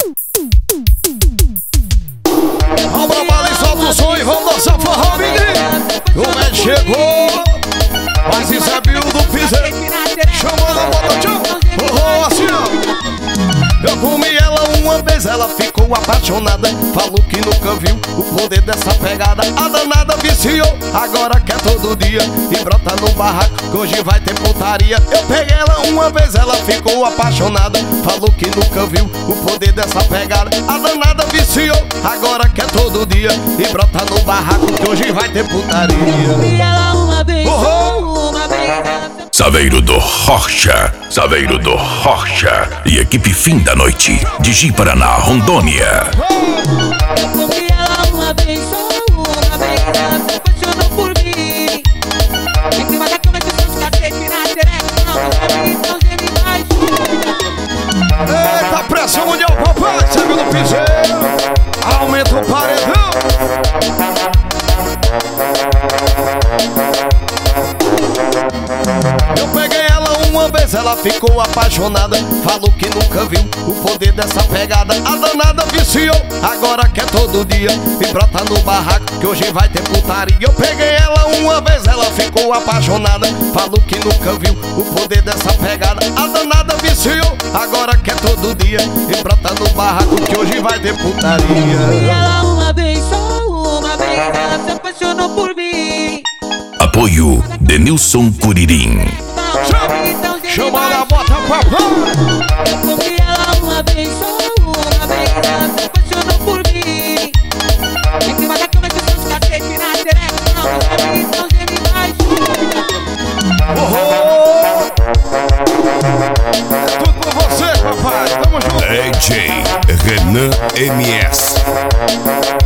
Vamos pra bala e solta o som e vamos dançar forró, menino. O Med chegou, mas isso é Bill do Piseiro. Chamando a bota, tchau. Oh, assim, ó. Eu comi ela uma vez, ela ficou apaixonada. Falou que nunca viu o poder dessa pegada. A danada viciou, agora quer todo dia. E brota no barraco, que hoje vai ter putaria. Eu peguei ela uma vez, ela ficou apaixonada. Falou que nunca viu o poder dessa pegada. A danada viciou, agora quer todo dia. E brota no barraco, que hoje vai ter putaria. E ela uma vez, uma vez. Saveiro do Rocha, Saveiro do Rocha e equipe Fim da Noite de Ji-Paraná, Rondônia. E ela uma vez, uma vez. Ela se apaixonou por mim. Em cima da cama de seus cacete na xereca. Não geme mais. Eita, pressão mundial, papai, segue no piseiro. Aumenta o paredão. Eu peguei ela uma vez, ela ficou apaixonada. Falou que nunca viu o poder dessa pegada. A danada viciou, agora quer todo dia. E brota no barraco, que hoje vai ter putaria. Eu peguei ela uma vez, ela ficou apaixonada. Falou que nunca viu o poder dessa pegada. A danada viciou, agora quer todo dia. E brota no barraco, que hoje vai ter putaria. E ela uma vez, uma vez. Ela se apaixonou por mim. Apoio Denilson Curirim. Chama na bota, papai. Eu comi ela uma vez, uma vez. Ela se apaixonou por mim. Em cima da cama de seus cacete na xereca. Não geme mais. É tudo por você, papai. Tamo junto. DJ Renan MS.